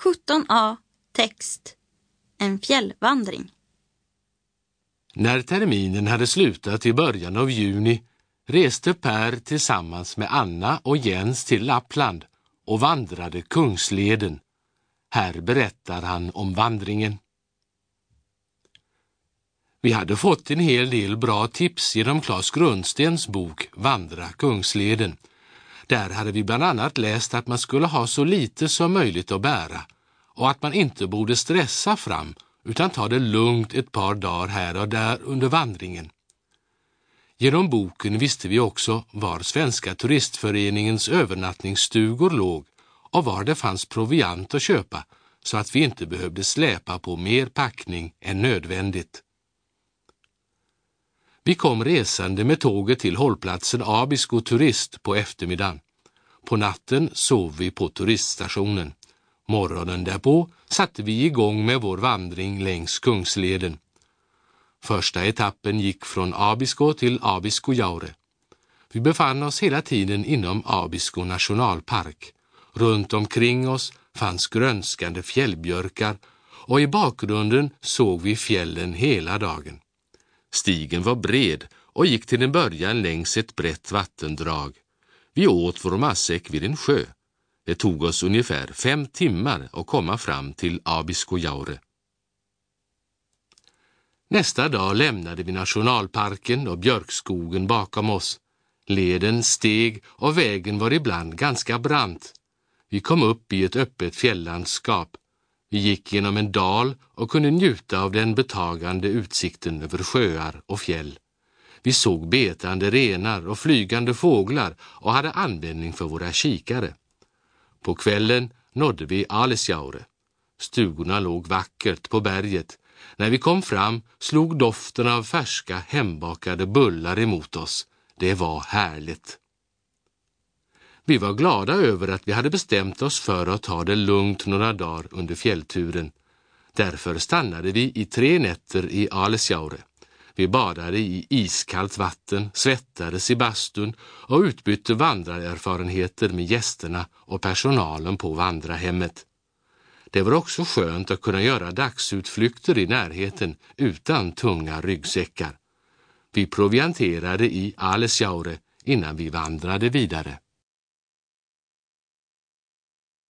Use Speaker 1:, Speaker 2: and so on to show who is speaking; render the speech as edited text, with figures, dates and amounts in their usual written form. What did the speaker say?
Speaker 1: 17a. Text. En fjällvandring.
Speaker 2: När terminen hade slutat i början av juni reste Per tillsammans med Anna och Jens till Lappland och vandrade Kungsleden. Här berättar han om vandringen. Vi hade fått en hel del bra tips genom Claes Grundstens bok Vandra Kungsleden. Där hade vi bland annat läst att man skulle ha så lite som möjligt att bära och att man inte borde stressa fram utan ta det lugnt ett par dagar här och där under vandringen. Genom boken visste vi också var Svenska turistföreningens övernattningsstugor låg och var det fanns proviant att köpa så att vi inte behövde släpa på mer packning än nödvändigt. Vi kom resande med tåget till hållplatsen Abisko turist på eftermiddagen. På natten sov vi på turiststationen. Morgonen därpå satte vi igång med vår vandring längs Kungsleden. Första etappen gick från Abisko till Abiskojaure. Vi befann oss hela tiden inom Abisko nationalpark. Runt omkring oss fanns grönskande fjällbjörkar och i bakgrunden såg vi fjällen hela dagen. Stigen var bred och gick till en början längs ett brett vattendrag. Vi åt vår matsäck vid en sjö. Det tog oss ungefär 5 timmar att komma fram till Abiskojaure. Nästa dag lämnade vi nationalparken och björkskogen bakom oss. Leden steg och vägen var ibland ganska brant. Vi kom upp i ett öppet fjällandskap. Vi gick genom en dal och kunde njuta av den betagande utsikten över sjöar och fjäll. Vi såg betande renar och flygande fåglar och hade användning för våra kikare. På kvällen nådde vi Alesjaure. Stugorna låg vackert på berget. När vi kom fram slog doften av färska hembakade bullar emot oss. Det var härligt. Vi var glada över att vi hade bestämt oss för att ta det lugnt några dagar under fjällturen. Därför stannade vi i 3 nätter i Alesjaure. Vi badade i iskallt vatten, svettades i bastun och utbytte vandrarerfarenheter med gästerna och personalen på vandrarhemmet. Det var också skönt att kunna göra dagsutflykter i närheten utan tunga ryggsäckar. Vi provianterade i Alesjaure innan vi vandrade vidare.